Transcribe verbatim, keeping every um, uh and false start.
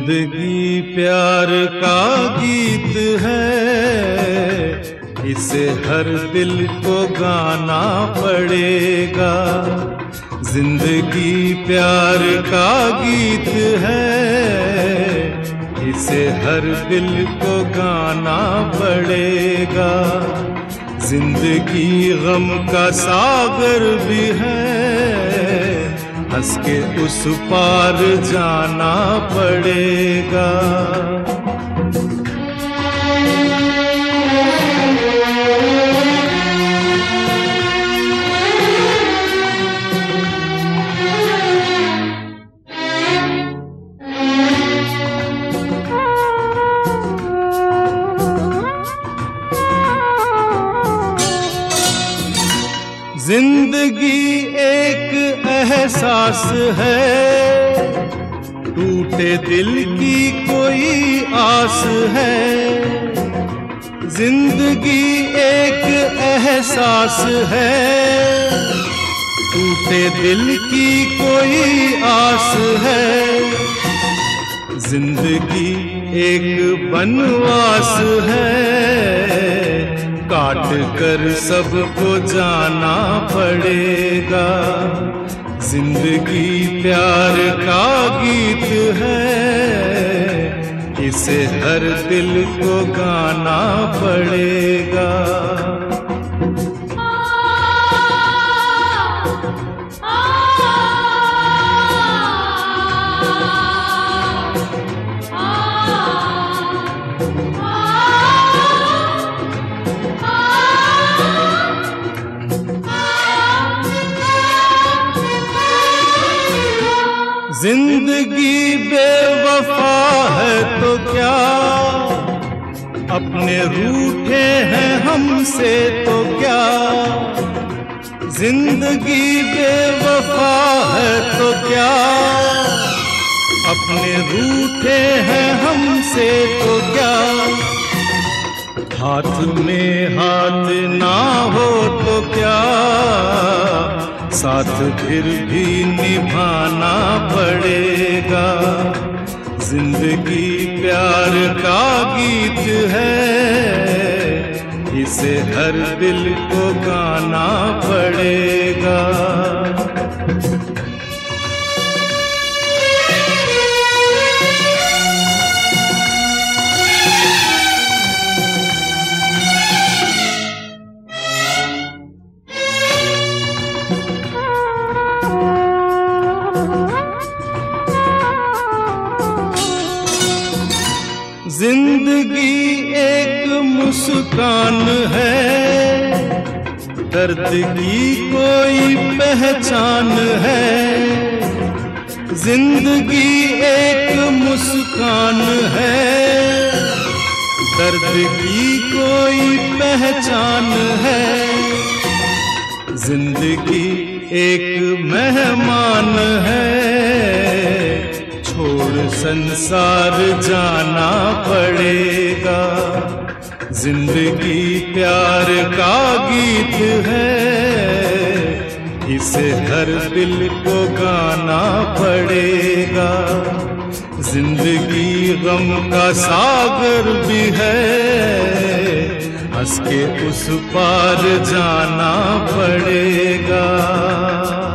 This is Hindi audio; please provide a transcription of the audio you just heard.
जिंदगी प्यार का गीत है, इसे हर दिल को गाना पड़ेगा। जिंदगी प्यार का गीत है, इसे हर दिल को गाना पड़ेगा। जिंदगी गम का सागर भी है, हंस के उस पार जाना पड़ेगा। जिंदगी एक एहसास है, टूटे दिल की कोई आस है। जिंदगी एक एहसास है, टूटे दिल की कोई आस है। जिंदगी एक बनवास है, काट कर सबको जाना पड़ेगा। जिंदगी प्यार का गीत है, इसे हर दिल को गाना पड़ेगा। जिंदगी बेवफा है तो क्या, अपने रूठे हैं हमसे तो क्या। जिंदगी बेवफा है तो क्या, अपने रूठे हैं हमसे तो क्या। हाथ में हाथ ना हो तो क्या, साथ फिर भी निभाना पड़ेगा। जिंदगी प्यार का गीत है, इसे हर दिल को गाना पड़ेगा। जिंदगी एक मुस्कान है, दर्द की कोई पहचान है। जिंदगी एक मुस्कान है, दर्द की कोई पहचान है। जिंदगी एक मेहमान है, छोड़ संसार जाना पड़ेगा। जिंदगी प्यार का गीत है, इसे हर दिल को गाना पड़ेगा। जिंदगी गम का सागर भी है, हंस के उस पार जाना पड़ेगा।